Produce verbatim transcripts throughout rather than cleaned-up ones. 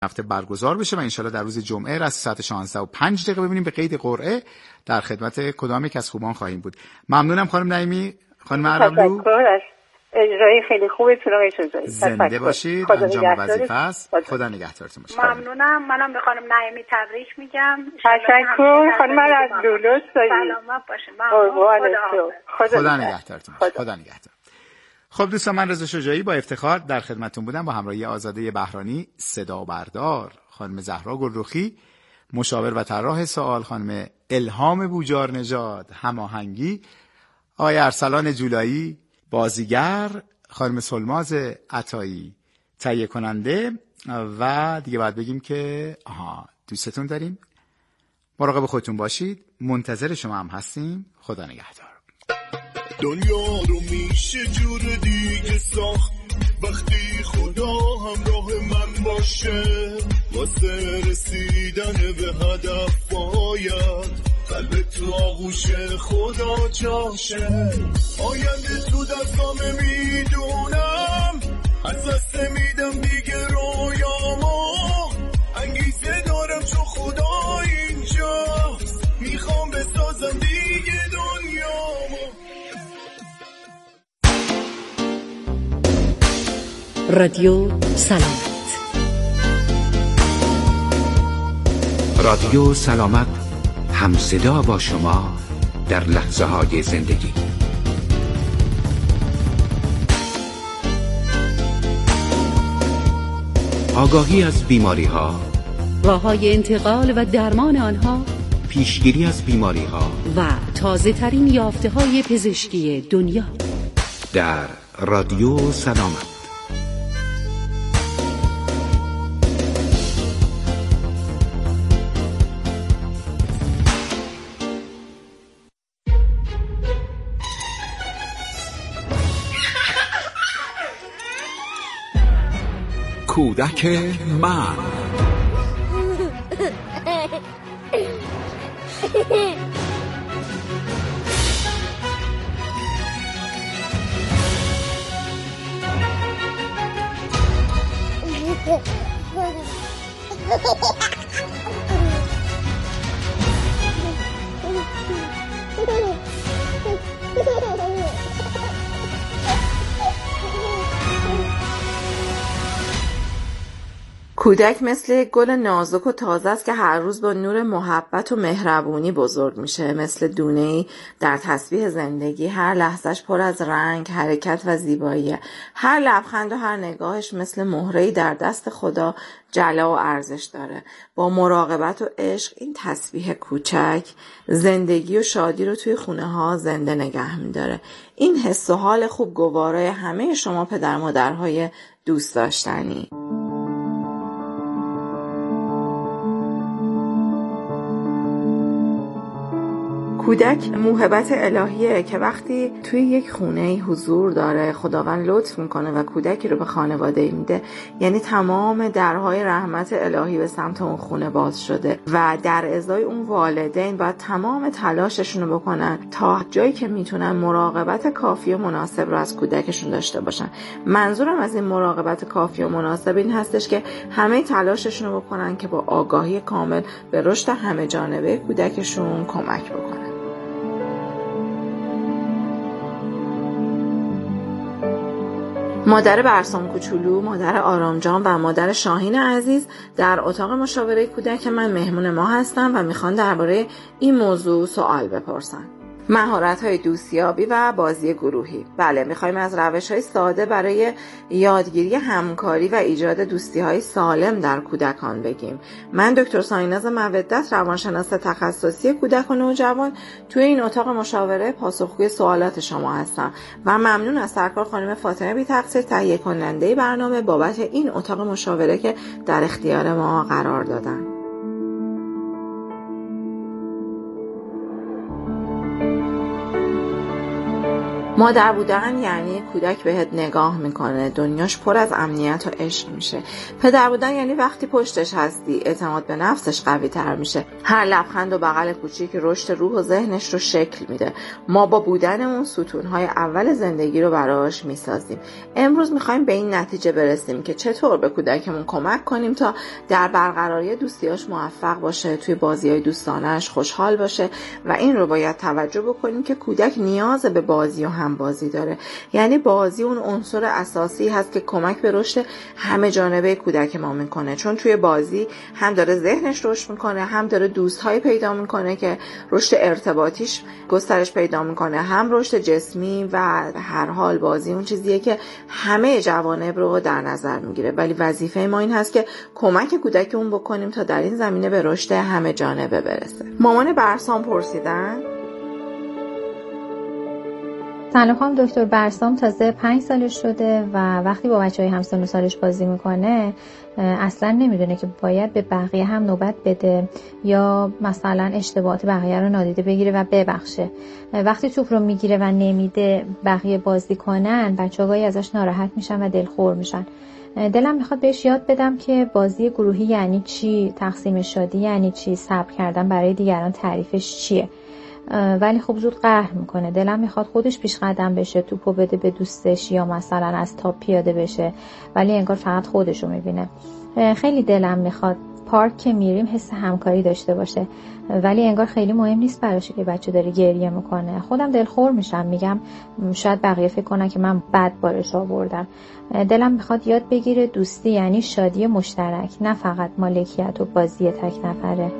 هفته برگزار بشه و انشالله در روز جمعه رس ساعت شانزده و پنج دقیقه ببینیم به قید قرعه در خدمت کدام یک از خوبان خواهیم بود. ممنونم خانم نعیمی. خانم عربلو تشکر از اجرای خیلی خوبتون آقای شجاعی. زنده باشید. انجام وظیفه است. خدا نگهدارتون باشه. ممنونم. منم به خانم نعیمی تبریک میگم. تشکر خانم عربلو. لطف دارید. سلامت باشید. ممنون. خدا خدا نگهدارتون باشه. خدا نگهدار. خب دوستان، من رضا شجاعی با افتخار در خدمتتون بودم با همراهی آزاده بهرانی، صدا بردار خانم زهرا گلرخی، مشاور و طراح سوال خانم الهام بوجار نژاد، هماهنگی آقای ارسلان جولایی، بازیگر خانم سلماز عطایی، تهیه کننده و دیگه باید بگیم که آها دوستتون داریم. مراقب خودتون باشید. منتظر شما هم هستیم. خدا نگهدار. دنیا رو میشه جور دیگه ساخت وقتی خدا همراه من باشه، واسه رسیدن به هدف باید قلب تو آغوش خدا جاشه. آینده تو دستامه میدونم، از دست میدم دیگه رویامو، انگیزه دارم چون خدا اینجاست، میخوام بسازم دیگه دنیامو. رادیو سلامت. رادیو سلامت همصدا با شما در لحظه های زندگی. آگاهی از بیماری ها، راه‌های انتقال و درمان آنها، پیشگیری از بیماری ها و تازه ترین یافته های پزشکی دنیا در رادیو سلامت. کودک من. کودک مثل یک گل نازک و تازه است که هر روز با نور محبت و مهربونی بزرگ میشه، مثل دونه‌ای در تسبیح زندگی. هر لحظهش پر از رنگ، حرکت و زیباییه. هر لبخند و هر نگاهش مثل مهره‌ای در دست خدا جلا و ارزش داره. با مراقبت و عشق این تسبیح کوچک زندگی و شادی رو توی خونه ها زنده نگه میداره. این حس و حال خوب گوارای همه شما پدر مادرهای دوست داشتنی. کودک موهبت الهیه که وقتی توی یک خونه حضور داره، خداوند لطف میکنه و کودکی رو به خانواده میده، یعنی تمام درهای رحمت الهی به سمت اون خونه باز شده و در ازای اون والدین باید تمام تلاششون رو بکنن تا جایی که میتونن مراقبت کافی و مناسب رو از کودکشون داشته باشن. منظورم از این مراقبت کافی و مناسب این هستش که همه تلاششون رو بکنن که با آگاهی کامل به رشد همه جانبه کودکشون کمک بکنن. مادر برسام کوچولو، مادر آرام جان و مادر شاهین عزیز در اتاق مشاوره کودک من مهمون ما هستن و میخوان درباره این موضوع سوال بپرسن. مهارت‌های دوستیابی و بازی گروهی. بله، می‌خوایم از روش‌های ساده برای یادگیری همکاری و ایجاد دوستی‌های سالم در کودکان بگیم. من دکتر سایناز مودت، روانشناس تخصصی کودک و نوجوان، توی این اتاق مشاوره پاسخگوی سوالات شما هستم و ممنون از سرکار خانم فاطمه بی‌تقصیر، تهیه کننده برنامه، بابت این اتاق مشاوره که در اختیار ما قرار دادن. مادر بودن یعنی کودک بهت نگاه میکنه، دنیاش پر از امنیت و عشق میشه. پدر بودن یعنی وقتی پشتش هستی، اعتماد به نفسش قوی تر میشه. هر لبخند و بغل کوچیک رشد روح و ذهنش رو شکل میده. ما با بودنمون ستونهای اول زندگی رو براش میسازیم. امروز میخوایم به این نتیجه برسیم که چطور به کودکمون کمک کنیم تا در برقراری دوستیاش موفق باشه، توی بازی‌های دوستانش خوشحال باشه. و این رو باید توجه بکنیم که کودک نیاز به بازی و هم بازی داره. یعنی بازی اون عنصر اساسی هست که کمک به رشد همه جانبه کودک ما میکنه، چون توی بازی هم داره ذهنش رشد میکنه، هم داره دوستهای پیدا میکنه که رشد ارتباطیش گسترش پیدا میکنه، هم رشد جسمی. و هر حال بازی اون چیزیه که همه جوانب رو در نظر میگیره، ولی وظیفه ما این هست که کمک کودک اون بکنیم تا در این زمینه به رشد همه جانبه برسه. مامان برسام پرسیدن: سلام خانم دکتر، برسام تازه پنج سالش شده و وقتی با بچه‌های همسن و سالش بازی میکنه اصلا نمیدونه که باید به بقیه هم نوبت بده یا مثلا اشتباهات بقیه رو نادیده بگیره و ببخشه. وقتی توپ رو میگیره و نمیده بقیه بازی کنن، بچه‌ها گاهی ازش ناراحت میشن و دلخور میشن. دلم میخواد بهش یاد بدم که بازی گروهی یعنی چی، تقسیم شادی یعنی چی، صبر کردن برای دیگران تعریفش چیه. ولی خب زود قهر میکنه. دلم میخواد خودش پیش قدم بشه، توپو بده به دوستش یا مثلا از تاپ پیاده بشه، ولی انگار فقط خودشو میبینه. خیلی دلم میخواد پارک که میریم حس همکاری داشته باشه، ولی انگار خیلی مهم نیست براش که بچه داره گریه میکنه. خودم دلخور میشم، میگم شاید بقیه فکر کنن که من بد بارش آوردم. دلم میخواد یاد بگیره دوستی یعنی شادی مشترک، نه فقط مالکیت و بازی تک نفره.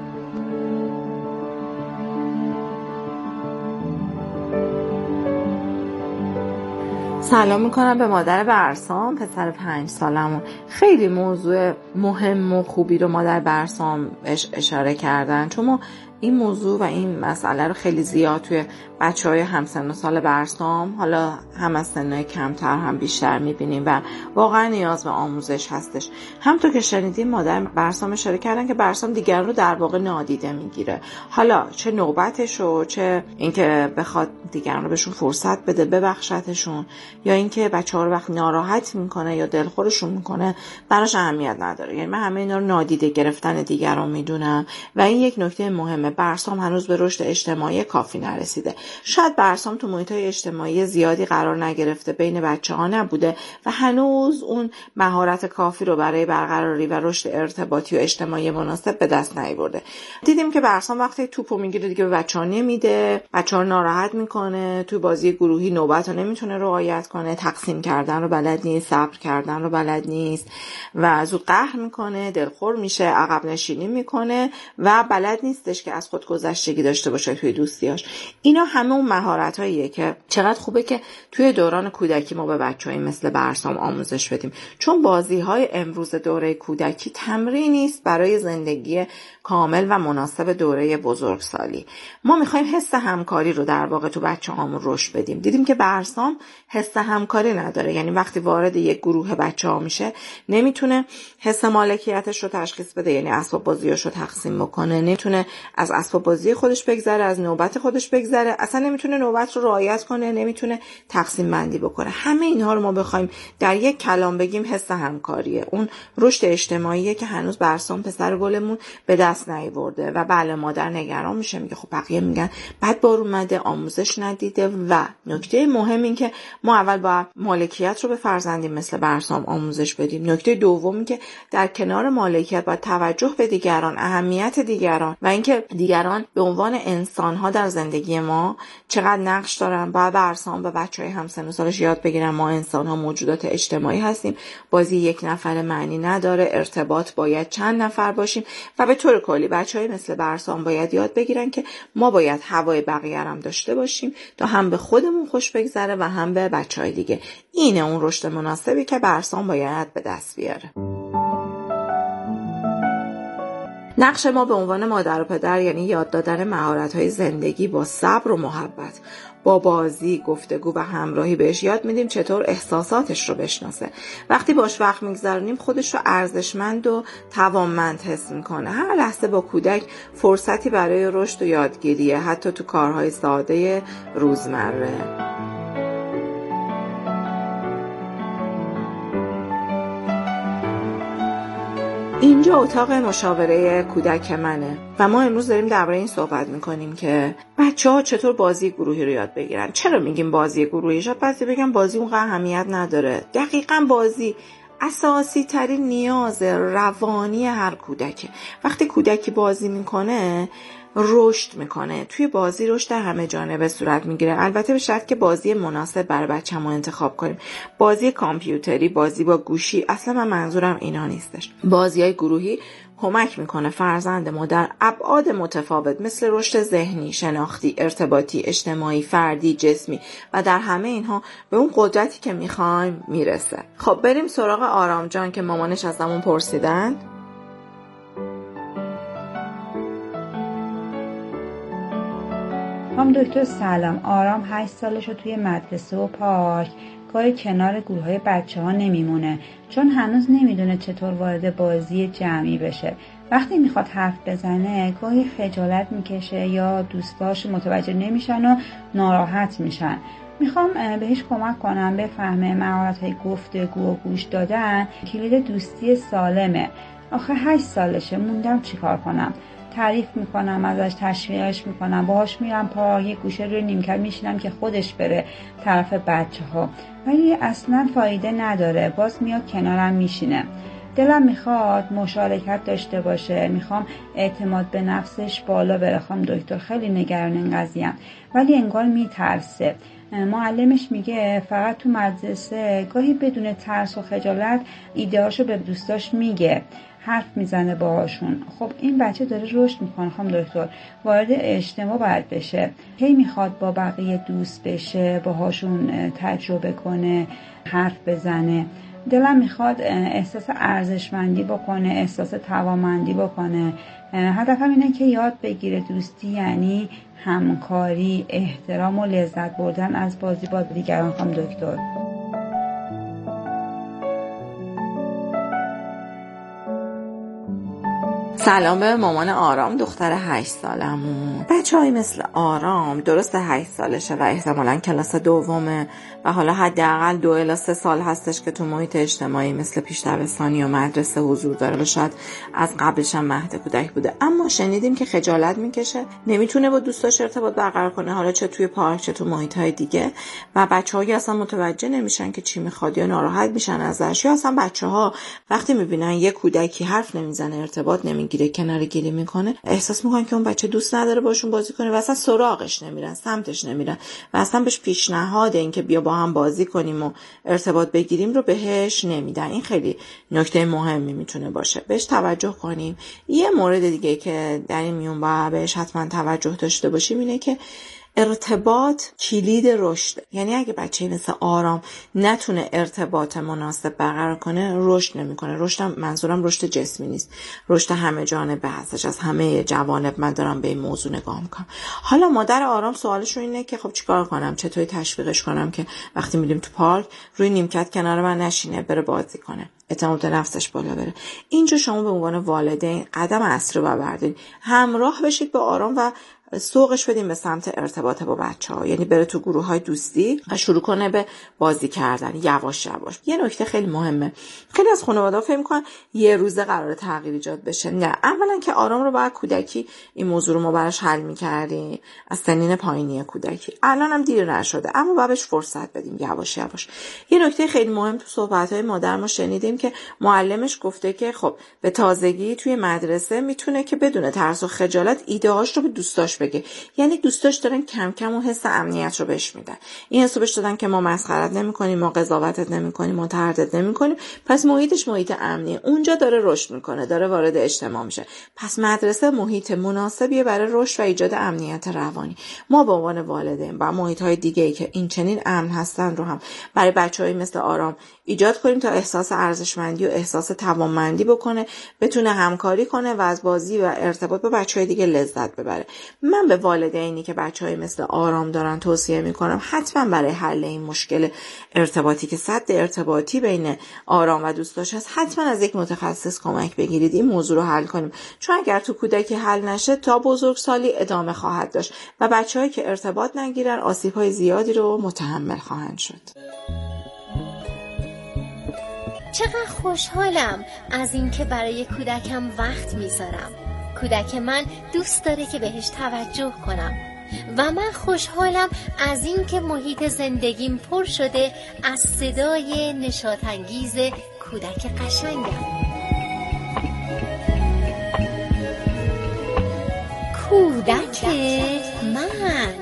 سلام میکنم به مادر برسام، پسر پنج سالمون. خیلی موضوع مهم و خوبی رو مادر برسام اشاره کردن، چون ما این موضوع و این مسئله رو خیلی زیاد توی بچه‌های همسن و سال برسام، حالا هم از سن‌های کمتر هم بیشتر می‌بینیم و واقعا نیاز به آموزش هستش. همونطور که شنیدیم مادر برسام اشاره کردن که برسام دیگران رو در واقع نادیده میگیره، حالا چه نوبتش و چه اینکه بخواد دیگران رو بهشون فرصت بده ببخشتشون، یا اینکه بچه‌ها رو وقت ناراحت میکنه یا دلخورشون میکنه براش اهمیت نداره. یعنی من همه اینا رو نادیده گرفتن دیگران میدونم و این یک نکته مهمه. برسام هنوز به رشد اجتماعی کافی نرسیده. شاید برسام تو محیط‌های اجتماعی زیادی قرار نگرفته، بین بچه‌ها نبوده و هنوز اون مهارت کافی رو برای برقراری و رشد ارتباطی و اجتماعی مناسب به دست نیاورده. دیدیم که برسام وقتی توپو میگیره دیگه به بچه‌ها نمیده، بچه‌ها ناراحت میکنه، تو بازی گروهی نوبت رو نمیتونه رعایت کنه، تقسیم کردن رو بلد نیست، صبر کردن رو بلد نیست و زود قهر میکنه، دلخور میشه، عقب نشینی میکنه و بلد نیستش که از خودگذشتگی داشته باشه توی دوستیاش. اینا همه اون مهارتاییه که چقدر خوبه که توی دوران کودکی ما به بچه‌های مثل برسام آموزش بدیم، چون بازی‌های امروز دوره کودکی تمرینی است برای زندگی کامل و مناسب دوره بزرگسالی. ما می‌خوایم حس همکاری رو در واقع تو بچه‌هامون رشد بدیم. دیدیم که برسام حس همکاری نداره، یعنی وقتی وارد یک گروه بچه‌ها میشه نمیتونه حس مالکیتش رو تشخیص بده، یعنی اسباب بازیاشو تقسیم بکنه، نمیتونه از اسباب بازی خودش بگذره، از نوبت خودش بگذره، اصلا نمیتونه نوبت رو رعایت کنه، نمیتونه تقسیم بندی بکنه. همه اینها رو ما بخوایم در یک کلام بگیم حس همکاریه، اون رشد اجتماعیه که هنوز برسام پسر گلمون به دست نیاورده. و بله مادر نگران میشه، میگه خب بقیه میگن بعد بار اومده، آموزش ندیده. و نکته مهم این که ما اول با مالکیت رو به فرزندیم مثل برسام آموزش بدیم. نکته دومی که در کنار مالکیت باید توجه به دیگران، اهمیت دیگران و اینکه دیگران به عنوان انسان‌ها در زندگی ما چقدر نقش دارن. باید برسام به بچه‌های همسن و سالش یاد بگیرن ما انسان‌ها موجودات اجتماعی هستیم، بازی یک نفر معنی نداره، ارتباط باید چند نفر باشیم و به طور کلی بچه‌های مثل برسام باید یاد بگیرن که ما باید هوای بقیه هم داشته باشیم تا هم به خودمون خوش بگذره و هم به بچه‌های دیگه. اینه اون رشد مناسبی که برسام باید به دست بیاره. نقش ما به عنوان مادر و پدر یعنی یاد دادن مهارت‌های زندگی با صبر و محبت، با بازی، گفتگو و همراهی بهش یاد میدیم چطور احساساتش رو بشناسه. وقتی باش وقت میگذارونیم خودش رو ارزشمند و توانمند حس میکنه. هر لحظه با کودک فرصتی برای رشد و یادگیریه، حتی تو کارهای ساده روزمره. اینجا اتاق مشاوره کودک منه و ما امروز داریم درباره این صحبت میکنیم که بچه‌ها چطور بازی گروهی رو یاد بگیرن. چرا میگیم بازی گروهی؟ شاید بعضی بگن بازی اونقدر اهمیت نداره. دقیقاً بازی اساسی ترین نیاز روانی هر کودکه. وقتی کودکی بازی میکنه رشد میکنه. توی بازی رشد همه جانبه صورت میگیره. البته به شرط که بازی مناسب برای بچه‌مون انتخاب کنیم. بازی کامپیوتری، بازی با گوشی، اصلا من منظورم اینا نیستش. بازی‌های گروهی کمک میکنه فرزند ما در ابعاد متفاوت مثل رشد ذهنی، شناختی، ارتباطی، اجتماعی، فردی، جسمی و در همه اینها به اون قدرتی که میخوایم میرسه. خب بریم سراغ آرام جان که مامانش ازمون پرسیدن. هم دکتر سلام، آرام هشت سالشه توی مدرسه و پارک گاهی کنار گروه های بچه ها نمیمونه چون هنوز نمیدونه چطور وارد بازی جمعی بشه. وقتی میخواد حرف بزنه گاهی خجالت میکشه یا دوستاش متوجه نمیشن و ناراحت میشن. میخوام بهش کمک کنم بفهمه مهارت‌های گفتگو و گوش دادن کلید دوستی سالمه. آخه هشت سالشه، موندم چیکار کنم؟ تعریف میکنم ازش، تشویقش میکنم، باهاش میرم پارک، یه گوشه روی نیمکت میشینم که خودش بره طرف بچه ها، ولی اصلا فایده نداره، باز میاد کنارم میشینه. دلم میخواد مشارکت داشته باشه، میخوام اعتماد به نفسش بالا بره. خانم دکتر خیلی نگران این قضیه‌ام، ولی انگار میترسه. معلمش میگه فقط تو مدرسه گاهی بدون ترس و خجالت ایده‌هاشو به دوستاش میگه، حرف میزنه باهاشون. خب این بچه داره رشد میکنه خانم دکتر، وارد اجتماع باید بشه. هی میخواد با بقیه دوست بشه، باهاشون تجربه کنه، حرف بزنه. دلم میخواد احساس ارزشمندی بکنه، احساس توانمندی بکنه. هدفم اینه که یاد بگیره دوستی یعنی همکاری، احترام و لذت بردن از بازی با دیگران. خانم دکتر سلام به مامان آرام، دختر هشت سالمون. بچه های مثل آرام درست هشت سالشه و احتمالاً کلاس دومه و حالا حداقل دو الی سه سال هستش که تو محیط اجتماعی مثل پیش دبستانی و مدرسه حضور داره و شاید از قبلش هم مهد کودک بوده. اما شنیدیم که خجالت میکشه، نمیتونه با دوستاش ارتباط برقرار کنه، حالا چه توی پارک چه تو محیط های دیگه، و بچه‌ها اصلا متوجه نمیشن که چی میخواد یا ناراحت میشن ازش، یا اصلا بچه‌ها وقتی میبینن یه کودکی حرف نمیزنه، ارتباط نمیگیره، کنار گیری میکنه، احساس میکنن که اون بچه دوست نداره باشون بازی کنه و اصلا سراغش نمیرن، سمتش نمیرن و اصلا بهش پیشنهاد این که بیا با هم بازی کنیم و ارتباط بگیریم رو بهش نمیدن. این خیلی نکته مهمی میتونه باشه، بهش توجه کنیم. یه مورد دیگه که در این میون باید بهش حتما توجه داشته باشیم اینه که ارتباط کلید رشد. یعنی اگه بچه مثل آرام نتونه ارتباط مناسب برقرار کنه رشد نمیکنه. رشد منظورم رشد جسمی نیست، رشد همه جانبه هستش، از همه جوانب من دارم به این موضوع نگاه میکنم. حالا مادر آرام سوالش اینه که خب چیکار کنم، چطوری تشویقش کنم که وقتی میریم تو پارک روی نیمکت کنار من نشینه، بره بازی کنه، اعتماد به نفسش بالا بره. اینجا شما به عنوان والدین قدم اصلی رو بردارید، همراه بشید با آرام و سوقش بدیم به سمت ارتباط با بچه‌ها. یعنی بره تو گروه‌های دوستی و شروع کنه به بازی کردن یواش یواش. یه نکته خیلی مهمه، خیلی از خانواده‌ها فکر می‌کنن یه روزه قراره تغییر ایجاد بشه. نه، اولا که آرام رو باید کودکی این موضوع رو ما براش حل می‌کردیم از سنین پایینی کودکی. الان هم دیر نشده، اما باید بهش فرصت بدیم یواش یواش. یه نکته خیلی مهم تو صحبت‌های مادر ما شنیدیم که معلمش گفته که خب به تازگی توی مدرسه میتونه که بدون ترس و خجالت ایده‌هاش رو به دوستاش بگه. یعنی دوستاش دارن کم کم و حس امنیت رو بهش میدن. این حسو بهش دادن که ما مسخرت نمی‌کنیم، ما قضاوتت نمی‌کنیم، ما تردید نمی‌کنیم، پس محیطش محیط امنیه. اونجا داره رشد میکنه، داره وارد اجتماع میشه. پس مدرسه محیط مناسبیه برای رشد و ایجاد امنیت روانی. ما به عنوان والدین با محیط‌های دیگه‌ای که این چنین امن هستن رو هم برای بچه‌های مثل آرام ایجاد کنیم تا احساس ارزشمندی و احساس توانمندی بکنه، بتونه همکاری کنه و از بازی و ارتباط با بچه‌های دیگه لذت ببره. من به والدینی که بچه‌های مثل آرام دارن توصیه میکنم حتما برای حل این مشکل ارتباطی که سد ارتباطی بین آرام و دوستاش هست، حتما از یک متخصص کمک بگیرید این موضوع رو حل کنیم. چون اگر تو کودکی حل نشه تا بزرگسالی ادامه خواهد داشت و بچه‌هایی که ارتباط نگیرن آسیب‌های زیادی رو متحمل خواهند شد. چقدر خوشحالم از این که برای کودکم وقت میذارم. کودک من دوست داره که بهش توجه کنم و من خوشحالم از این که محیط زندگیم پر شده از صدای نشاط‌انگیز کودک قشنگم. کودک من.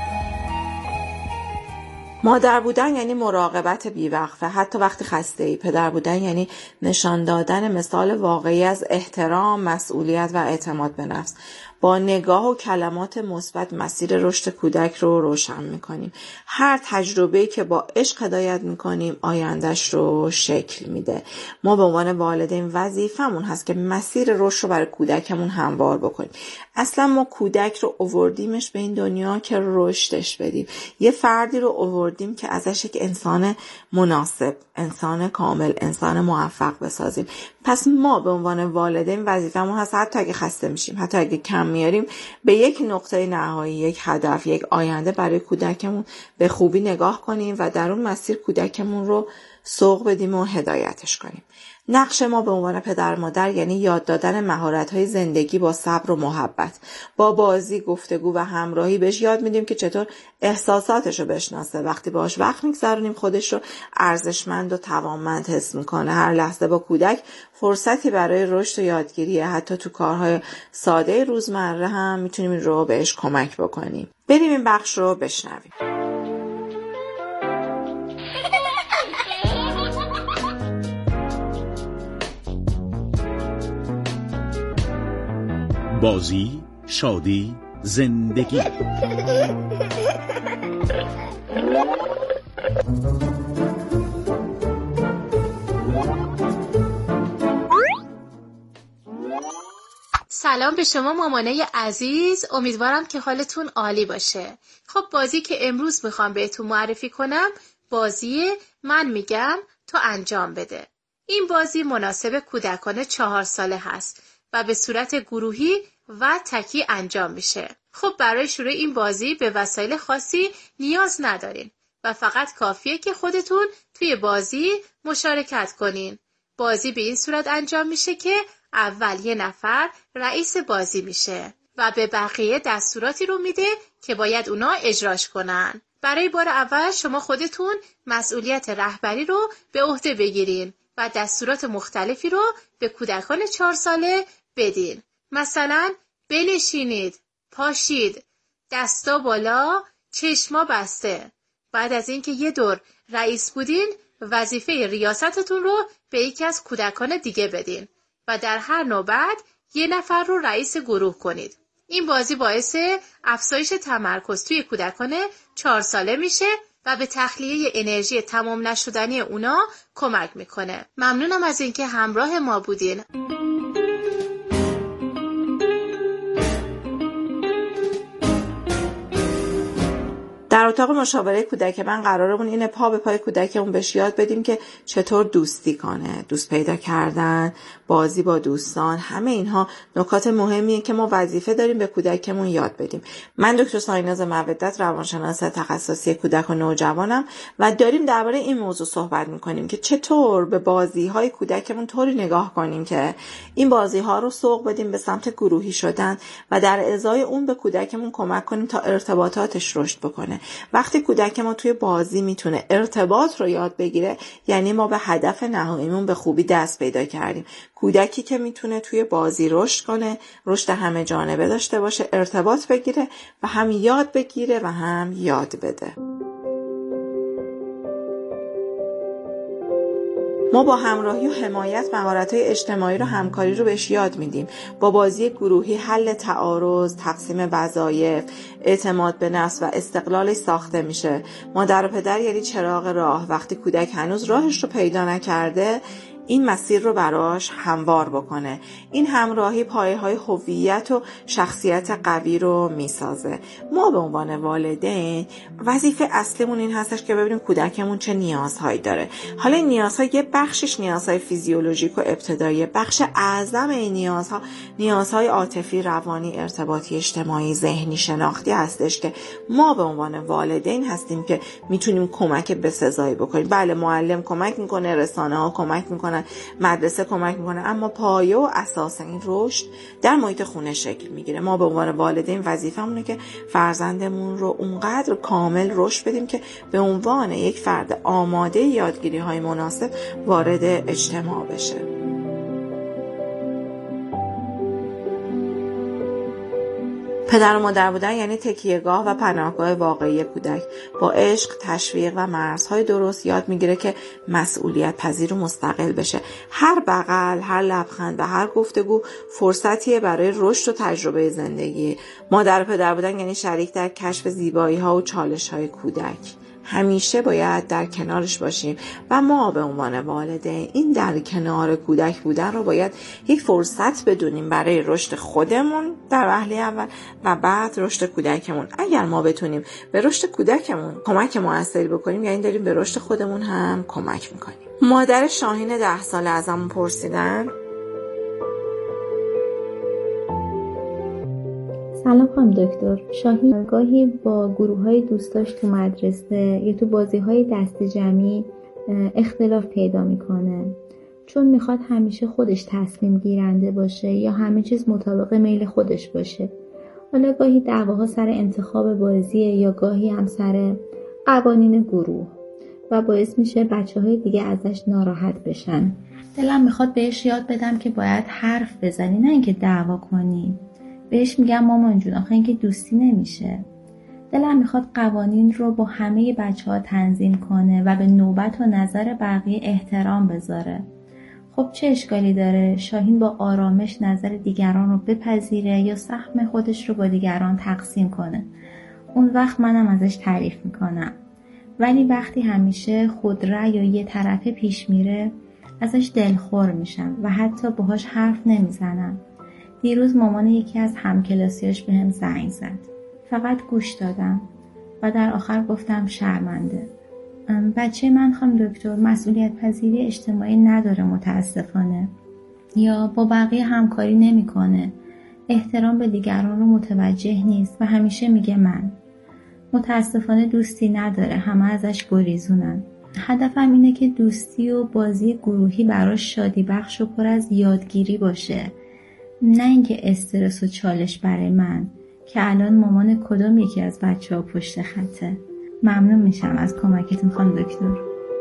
مادر بودن یعنی مراقبت بیوقفه، حتی وقتی خسته ای. پدر بودن یعنی نشان دادن مثال واقعی از احترام، مسئولیت و اعتماد به نفس. با نگاه و کلمات مثبت مسیر رشد کودک رو روشن میکنیم. هر تجربه‌ای که با عشق هدایت میکنیم آیندهش رو شکل میده. ما به عنوان والدین وظیفمون هست که مسیر رشد رو برای کودکمون هموار بکنیم. اصلا ما کودک رو آوردیمش به این دنیا که رشدش بدیم. یه فردی رو آوردیم که ازش یک انسان مناسب، انسان کامل، انسان موفق بسازیم. پس ما به عنوان والدین وظیفمون هست حتی اگه خسته میشیم، حتی اگه کم میاریم، به یک نقطه نهایی، یک هدف، یک آینده برای کودکمون به خوبی نگاه کنیم و در اون مسیر کودکمون رو سوق بدیم و هدایتش کنیم. نقش ما به عنوان پدر مادر یعنی یاد دادن مهارت‌های زندگی با صبر و محبت. با بازی، گفتگو و همراهی بهش یاد میدیم که چطور احساساتش رو بشناسه. وقتی باهاش وقت میگذرونیم خودش رو ارزشمند و توانمند حس میکنه. هر لحظه با کودک فرصتی برای رشد و یادگیریه. حتی تو کارهای ساده روزمره هم میتونیم این رو بهش کمک بکنیم. بریم این بخش رو بشنویم. بازی، شادی، زندگی. سلام به شما مامانای عزیز، امیدوارم که حالتون عالی باشه. خب بازی که امروز میخوام بهتون معرفی کنم بازی من میگم تو انجام بده. این بازی مناسب کودکان چهار ساله هست و به صورت گروهی و تکی انجام میشه. خب برای شروع این بازی به وسایل خاصی نیاز ندارین و فقط کافیه که خودتون توی بازی مشارکت کنین. بازی به این صورت انجام میشه که اول یه نفر رئیس بازی میشه و به بقیه دستوراتی رو میده که باید اونا اجراش کنن. برای بار اول شما خودتون مسئولیت رهبری رو به عهده بگیرین و دستورات مختلفی رو به کودکان چهار ساله بدین. مثلا بنشینید، پاشید، دستا بالا، چشما بسته. بعد از اینکه یه دور رئیس بودین، وظیفه ریاستتون رو به یکی از کودکان دیگه بدین و در هر نوبت یه نفر رو رئیس گروه کنید. این بازی باعث افزایش تمرکز توی کودکان چهار ساله میشه و به تخلیه انرژی تمام نشدنی اونا کمک میکنه. ممنونم از اینکه همراه ما بودین. در اتاق مشاوره کودک من قرارمون اینه پا به پای کودکمون بهش یاد بدیم که چطور دوستی کنه، دوست پیدا کردن، بازی با دوستان، همه اینها نکات مهمیه که ما وظیفه داریم به کودکمون یاد بدیم. من دکتر سایناز مودت، روانشناس تخصصی کودک و نوجوانم و داریم درباره این موضوع صحبت میکنیم که چطور به بازی‌های کودکمون طوری نگاه کنیم که این بازی‌ها رو سوق بدیم به سمت گروهی شدن و در ازای اون به کودکمون کمک کنیم تا ارتباطاتش رشد بکنه. وقتی کودک ما توی بازی میتونه ارتباط رو یاد بگیره، یعنی ما به هدف نهاییمون به خوبی دست پیدا کردیم. کودکی که میتونه توی بازی رشد کنه، رشد همه جانبه داشته باشه، ارتباط بگیره و هم یاد بگیره و هم یاد بده. ما با همراهی و حمایت مهارت‌های اجتماعی رو، همکاری رو بهش یاد میدیم. با بازی گروهی حل تعارض، تقسیم وظایف، اعتماد به نفس و استقلالش ساخته میشه. مادر و پدر یعنی چراغ راه. وقتی کودک هنوز راهش رو پیدا نکرده، این مسیر رو براش هموار بکنه. این همراهی پایه‌های هویت و شخصیت قوی رو میسازه. ما به عنوان والدین وظیفه اصلیمون این هستش که ببینیم کودکمون چه نیازهایی داره. حالا این نیازها یه بخشش نیازهای فیزیولوژیک و ابتدایی، بخش اعظم این نیازها نیازهای عاطفی، روانی، ارتباطی، اجتماعی، ذهنی، شناختی هستش که ما به عنوان والدین هستیم که میتونیم کمک بسزایی بکنیم. بله، معلم کمک میکنه، رسانه ها کمک میکنن، مدرسه کمک میکنه، اما پایه و اساس این رشد در محیط خونه شکل میگیره. ما به عنوان والدین وظیفه‌مونه که فرزندمون رو اونقدر کامل رشد بدیم که به عنوان یک فرد آماده یادگیری‌های مناسب وارد اجتماع بشه. پدر و مادر بودن یعنی تکیهگاه و پناهگاه واقعی کودک. با عشق، تشویق و مرزهای درست یاد میگیره که مسئولیت پذیر و مستقل بشه. هر بغل، هر لبخند و هر گفتگو فرصتیه برای رشد و تجربه زندگی. مادر و پدر بودن یعنی شریک در کشف زیبایی‌ها و چالش‌های کودک. همیشه باید در کنارش باشیم و ما به عنوان والدین این در کنار کودک بودن رو باید یک فرصت بدونیم برای رشد خودمون در وهله اول و بعد رشد کودکمون. اگر ما بتونیم به رشد کودکمون کمک موثری بکنیم، یعنی داریم به رشد خودمون هم کمک میکنیم. مادر شاهین ده ساله ازمون پرسیدن: سلام خانم دکتر، شاهین گاهی با گروه‌های دوستاش تو مدرسه یا تو بازی‌های دست جمعی اختلاف پیدا میکنه، چون میخواد همیشه خودش تصمیم گیرنده باشه یا همه چیز مطابق میل خودش باشه. حالا گاهی دعواها سر انتخاب بازیه یا گاهی هم سر قوانین گروه و باعث میشه بچه‌های دیگه ازش ناراحت بشن. دلم میخواد بهش یاد بدم که باید حرف بزنی، نه اینکه دعوا کنی. بهش میگم مامان جون آخه اینکه دوستی نمیشه. دلم میخواد قوانین رو با همه بچه ها تنظیم کنه و به نوبت و نظر بقیه احترام بذاره. خب چه اشکالی داره شاهین با آرامش نظر دیگران رو بپذیره یا سهم خودش رو با دیگران تقسیم کنه؟ اون وقت منم ازش تعریف میکنم. ولی وقتی همیشه خودرأی یا یه طرفه پیش میره ازش دلخور میشم و حتی باهاش حرف نمیزنم. دیروز مامان یکی از همکلاسیاش بهم زنگ زد. فقط گوش دادم و در آخر گفتم شرمنده. بچه من خانم دکتر مسئولیت پذیری اجتماعی نداره متاسفانه، یا با بقیه همکاری نمیکنه، احترام به دیگران رو متوجه نیست و همیشه میگه من. متاسفانه دوستی نداره، همه ازش گریزونن. هدفم اینه که دوستی و بازی گروهی براش شادی بخش و پر از یادگیری باشه، نه اینکه استرس و چالش برای من که الان مامان کدوم یکی از بچه‌ها پشت خطه. ممنون میشم از کمکتون خانم دکتر.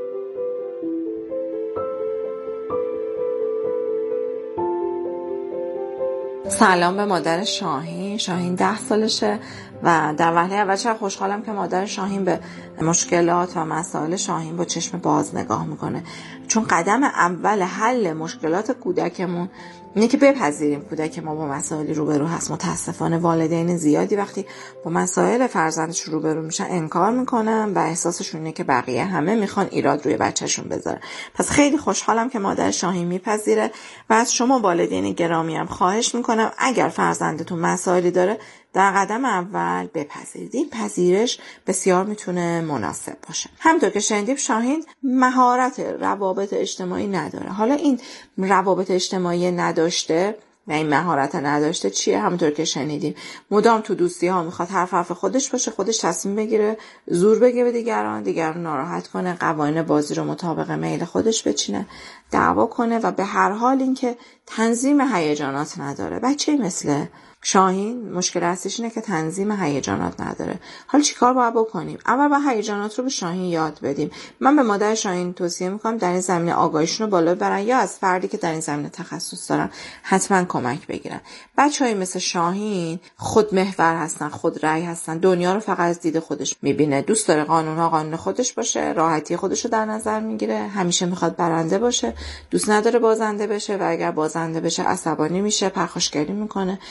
سلام به مادر شاهین. شاهین ده سالشه و در وهله اول چقدر خوشحالم که مادر شاهین به مشکلات و مسائل شاهین با چشم باز نگاه میکنه، چون قدم اول حل مشکلات کودکمون اینه که بپذیریم کودک ما با مسائلی روبرو هست. متاسفانه والدین زیادی وقتی با مسائل فرزندش روبرو میشن انکار میکنن و احساسشون اینه که بقیه همه میخوان ایراد روی بچهشون بذارن. پس خیلی خوشحالم که مادر شاهین میپذیره و از شما والدین گرامی هم خواهش میکنم اگر فرزندتون مسائلی داره در قدم اول بپذیرید. این پذیرش بسیار میتونه مناسب باشه. همونطور که شنیدیم شاهین مهارت روابط اجتماعی نداره. حالا این روابط اجتماعی نداشته و این مهارت نداشته چیه؟ همونطور که شنیدیم مدام تو دوستی ها میخواد هر حرف خودش باشه، خودش تصمیم بگیره، زور بگه به دیگران، دیگران ناراحت کنه، قوانین بازی رو مطابق میل خودش بچینه، دعوا کنه و به هر حال این که تنظیم هیجانات نداره. بچه‌ای مثل شاهین مشکل اصلیش اینه که تنظیم هیجانات نداره. حالا چیکار باید بکنیم؟ اول با هیجانات رو به شاهین یاد بدیم. من به مادر شاهین توصیه میکنم در این زمینه آگاهیشون رو بالا ببرن یا از فردی که در این زمینه تخصص دارن حتما کمک بگیرن. بچه‌های مثل شاهین خودمحور هستن، خودرأی هستن، دنیا رو فقط از دید خودش میبینه، دوست داره قانون‌ها قانون خودش باشه، راحتی خودش رو در نظر میگیره، همیشه میخواد برنده باشه، دوست نداره بازنده بشه و اگر بازنده بشه عصبانی میشه، پرخاشگری میکنه،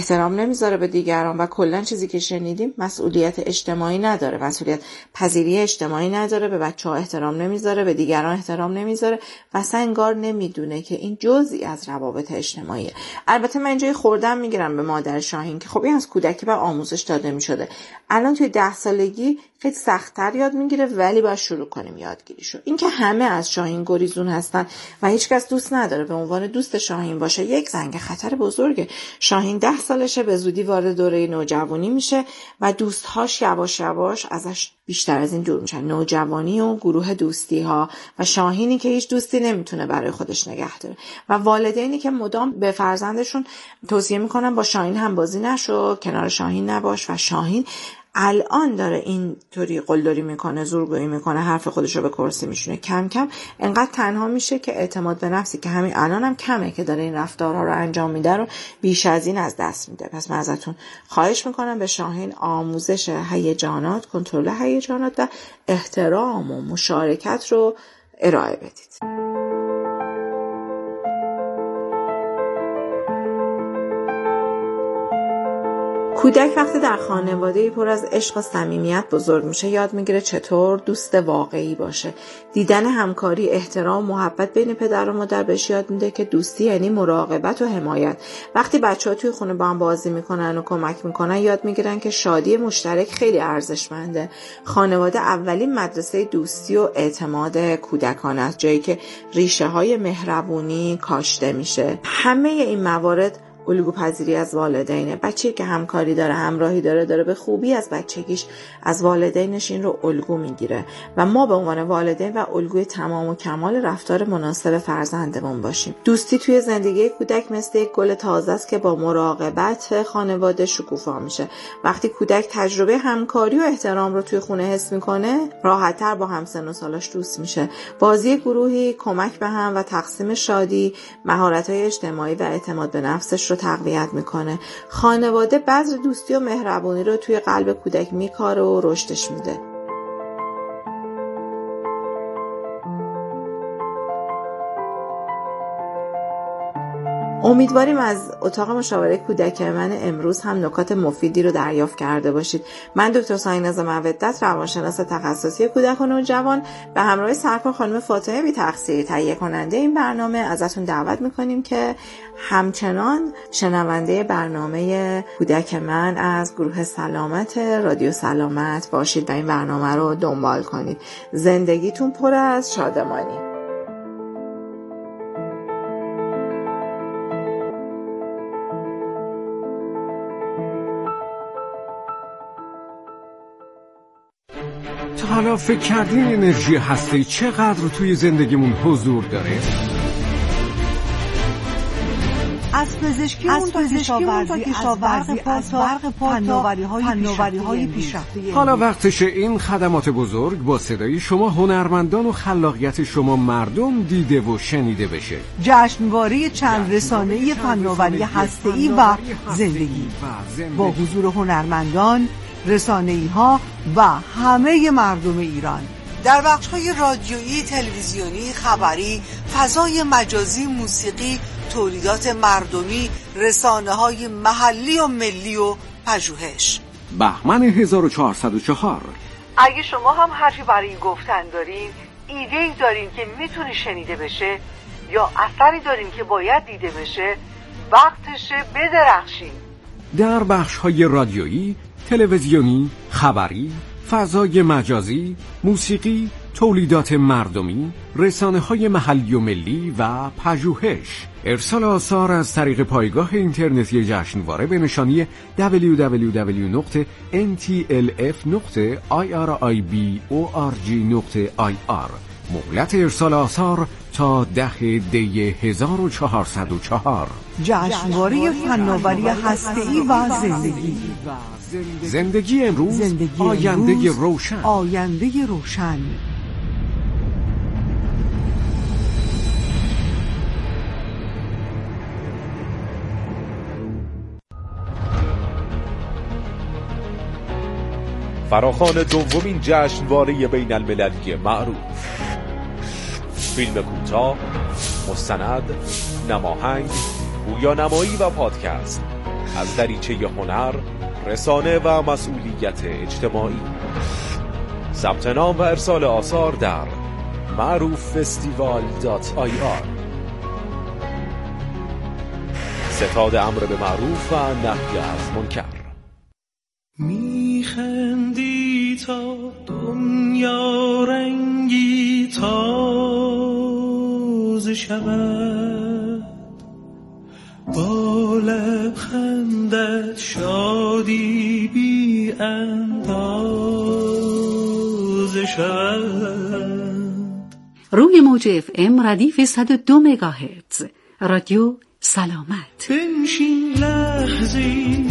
احترام نمیذاره به دیگران و کلا چیزی که شنیدیم مسئولیت اجتماعی نداره، مسئولیت پذیری اجتماعی نداره، به بچه‌ها احترام نمیذاره، به دیگران احترام نمیذاره و اصلا انگار نمیدونه که این جزئی از روابط اجتماعیه. البته من اینجای خوردم میگیرم به مادر شاهین که خب این از کودکی به آموزش داده میشده. الان توی ده سالگی خیلی سخت‌تر یاد میگیره ولی باید شروع کنیم یادگیریشو. این که همه از شاهین گریزون هستن و هیچکس دوست نداره به عنوان دوست شاهین باشه یک زنگ خطر بزرگه. شاهین ده سالشه، به زودی وارد دوره نوجوانی میشه و دوستهاش یواش یواش ازش بیشتر از این دور میشن. نوجوانی و گروه دوستی ها و شاهینی که هیچ دوستی نمیتونه برای خودش نگه داره و والدینی که مدام به فرزندشون توصیه میکنن با شاهین هم بازی نشو، کنار شاهین نباش و شاهین الان داره اینطوری قلدری میکنه، زورگویی میکنه، حرف خودش رو به کرسی میشونه. کم کم انقدر تنها میشه که اعتماد به نفسی که همین الان هم کمه که داره این رفتارها رو انجام میده رو بیش از این از دست میده. پس من ازتون خواهش میکنم به شاهین آموزش هیجانات، کنترل هیجانات و احترام و مشارکت رو ارائه بدید. کودک وقتی در خانواده‌ای پر از عشق و صمیمیت بزرگ میشه یاد میگیره چطور دوست واقعی باشه. دیدن همکاری، احترام، محبت بین پدر و مادر بهش یاد میده که دوستی یعنی مراقبت و حمایت. وقتی بچه‌ها توی خونه با هم بازی میکنن و کمک میکنن یاد میگیرن که شادی مشترک خیلی ارزشمنده. خانواده اولین مدرسه دوستی و اعتماد کودکان است، جایی که ریشه های مهربونی کاشته میشه. همه این موارد الگوپذیری از والدینه. بچه‌ای که همکاری داره، همراهی داره، داره به خوبی از بچگیش از والدینش این رو الگو میگیره و ما به عنوان والدین و الگوی تمام و کمال رفتار مناسب فرزندمون باشیم. دوستی توی زندگی کودک مثل یک گل تازه است که با مراقبت خانواده شکوفا میشه. وقتی کودک تجربه همکاری و احترام رو توی خونه حس میکنه، راحت‌تر با همسن و سالاش دوست میشه. بازی گروهی، کمک به هم و تقسیم شادی، مهارت‌های اجتماعی و اعتماد به نفسش رو تقویت میکنه. خانواده بذر دوستی و مهربونی رو توی قلب کودک میکاره و رشدش میده. امیدواریم از اتاق مشاوره کودک من امروز هم نکات مفیدی رو دریافت کرده باشید. من دکتر سایناز مودت، روانشناس تخصصی کودک و نوجوان، به همراه سرکار خانم فاطمه بی تقصیر تهیه کننده این برنامه ازتون دعوت میکنیم که همچنان شنونده برنامه کودک من از گروه سلامت رادیو سلامت باشید و این برنامه رو دنبال کنید. زندگیتون پر از شادمانی. حالا فکر کردین انرژی هسته‌ای چقدر توی زندگیمون حضور داره؟ از پزشکی اون تا کشاورزی، از برق پا تا فناوری‌های پیشرفته. حالا وقتشه این خدمات بزرگ با صدای شما هنرمندان و خلاقیت شما مردم دیده و شنیده بشه. جشنواره چند رسانه‌ای فناوری هسته‌ای و زندگی با حضور هنرمندان، رسانه‌ای‌ها و همه مردم ایران در بخش‌های رادیویی، تلویزیونی، خبری، فضای مجازی، موسیقی، تولیدات مردمی، رسانه‌های محلی و ملی و پژوهش. بهمن هزار و چهارصد و چهار. اگه شما هم حرفی برای گفتن دارین، ایده‌ای دارین که میتونه شنیده بشه یا اثری دارین که باید دیده بشه، وقتشه بدرخشین. در بخش‌های رادیویی، تلویزیونی، خبری، فضای مجازی، موسیقی، تولیدات مردمی، رسانه‌های محلی و ملی و پژوهش. ارسال آثار از طریق پایگاه اینترنتی جشنواره به نشانی دبلیو دبلیو دبلیو دات ان تی ال اف دات آی آر آی بی او آر جی دات آی آر. مهلت ارسال آثار تا ده دی هزار و چهارصد و چهار. جشنواره فناوری هسته‌ای و زندگی. زندگی امروز، زندگی آینده امروز، روشن. آینده روشن. فراخوان دومین جشنواره بین المللی معروف. فیلم کوتاه، مستند، نماهنگ، گویانمایی و پادکست. از دریچه هنر، رسانه و مسئولیت اجتماعی. ثبت نام و ارسال آثار در معروف فستیوال دات آی آر. ستاد امر به معروف و نهی از منکر. میخندی تا دنیا رنگی تازه شود، با لبخندت شادی بی اندازه شود. روی موج اف ام ردیف صد و دو مگاهرتز رادیو سلامت. بنشین لحظی